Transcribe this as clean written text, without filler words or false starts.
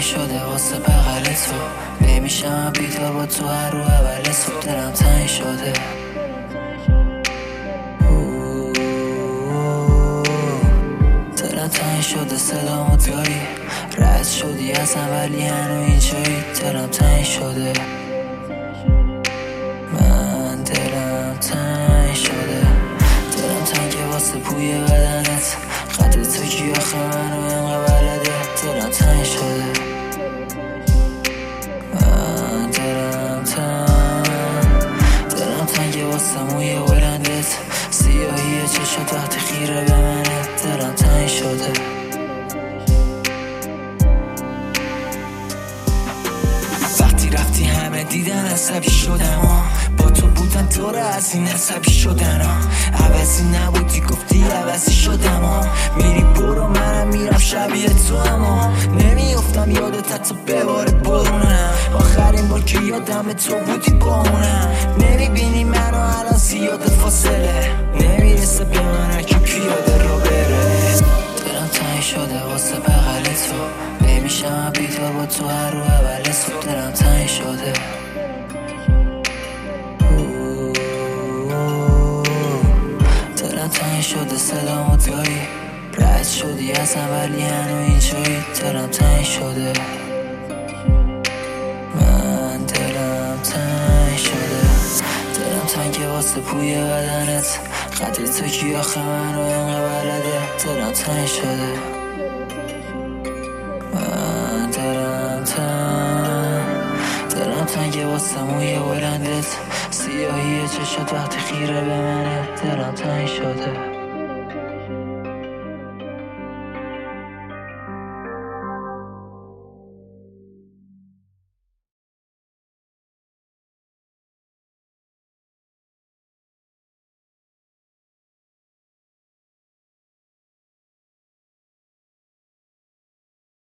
تنگ شده واسه بغل تو، نمیشم بیدار با تو هر رو اول صبح. دلم تنگ شده، دلم تنگ شده، صدامو داری، رد شدی ازم ولی هنو اینجایی. دلم تنگ شده، من دلم تنگ شده، دلم تنگه واسه بوی بدنت، قدر تو کی آخه منو اینقدر بلده. دلم تنگ شده، من دلم تنگه واسه موی بلندت، سیاهی چشات وقتی خیره به منه. دلم تنگ شده، وقتی رفتی همه دیدن عصبی شدم، با تو بودم طور از این عصبی شدن، عوضی نبودی گفتی عوضی شدم، میری برو منم میرم شبیه تو، اما نمیافتم یادت حتی به بار برونم. آخرین بار که یادم تو بودی با اونم، نمیبینی منو الان زیاد فاصله، نمیرسه به من که پیاده رو بره. دلم تنگ شده واسه بغل تو، نمیشم بیدار با تو هر رو اول صبح. دلم تنگ شده، دلم تنگ شده، صدامو داری، رد شدی ازم ولی هنو اینجایی. دلم تنگ شده، من دلم تنگ شده، دلم تنگه واسه بوی بدنت، قدر تو کی آخه منو اینقدر بلده. دلم تنگ شده، من دلم تنگه واسه موی بلندت، سیاهی چشات وقتی خیره به منه. دلم تنگ شده.